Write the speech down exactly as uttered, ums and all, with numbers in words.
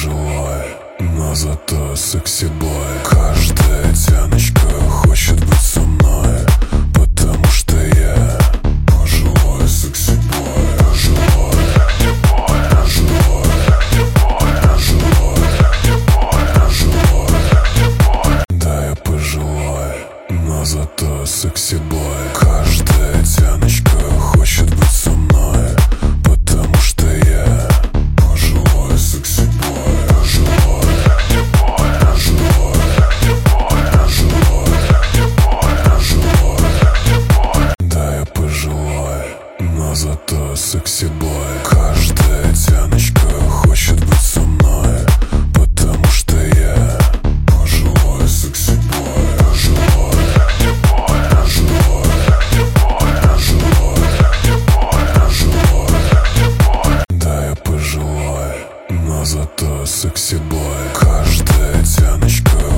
пожилой, но зато секси-бой. Каждая тяночка хочет быть со мной, потому что я пожилой секси-бой. Пожилой, пожилой, пожилой, пожилой. Да, я пожилой, но зато секси-бой. Каждая тяночка хочет быть со мной, потому что я пожилой секси-бой. Пожилой, пожилой, пожилой, пожилой. Да, я пожилой, но зато секси-бой. Каждая тяночка хочет быть со мной, потому что я пожилой секси-бой. Пожилой, пожилой, пожилой, пожилой. Да, я пожилой, но зато секси-бой. Каждая тяночка